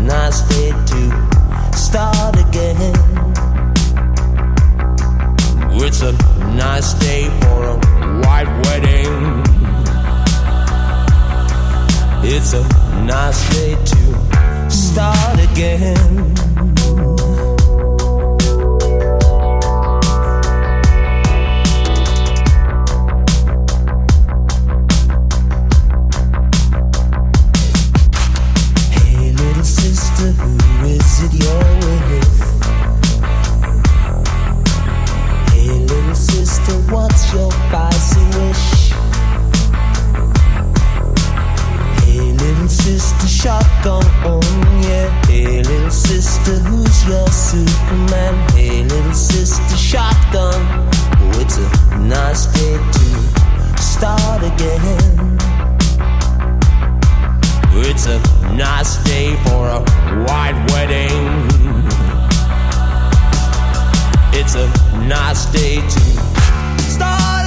nice day to start again. It's a nice day for a white wedding. It's a nice day to start again. Hey little sister, who is it you're with? Hey little sister, what's your spicy wish? Hey little sister, shotgun on, yeah. Hey little sister, who's your Superman? Hey little sister, shotgun. Oh, it's a nice day to start again. It's a nice day for a white wedding. It's a nice day to start